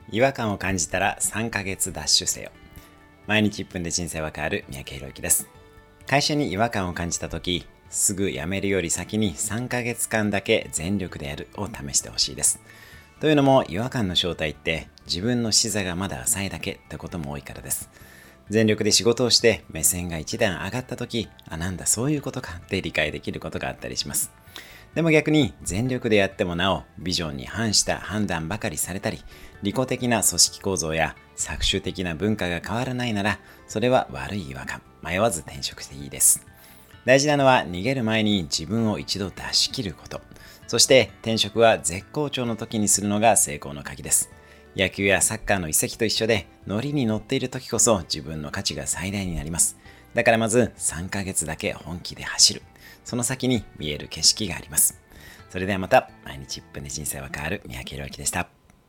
違和感を感じたら3ヶ月ダッシュせよ。毎日1分で人生は変わる三宅宏之です。会社に違和感を感じた時、すぐ辞めるより先に3ヶ月間だけ全力でやるを試してほしいです。というのも、違和感の正体って自分の視座がまだ浅いだけってことも多いからです。全力で仕事をして目線が一段上がった時、なんだそういうことかって理解できることがあったりします。でも逆に全力でやってもなおビジョンに反した判断ばかりされたり、利己的な組織構造や搾取的な文化が変わらないなら、それは悪い違和感。迷わず転職していいです。大事なのは逃げる前に自分を一度出し切ること。そして転職は絶好調の時にするのが成功の鍵です。野球やサッカーの移籍と一緒で、ノリに乗っている時こそ自分の価値が最大になります。だからまず3ヶ月だけ本気で走る。その先に見える景色があります。それではまた、毎日1分で人生は変わる三宅宏之でした。